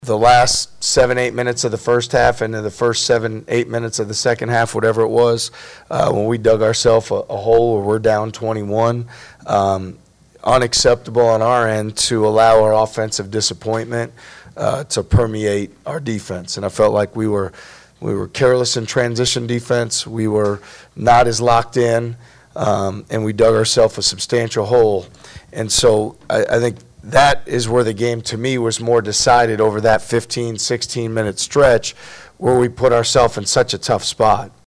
the last 7, 8 minutes of the first half into the first 7, 8 minutes of the second half, whatever it was, when we dug ourselves a hole where we're down 21. Unacceptable on our end to allow our offensive disappointment to permeate our defense. And I felt like we were careless in transition defense. We were not as locked in, and we dug ourselves a substantial hole. And so I think that is where the game, to me, was more decided over that 15, 16-minute stretch where we put ourselves in such a tough spot.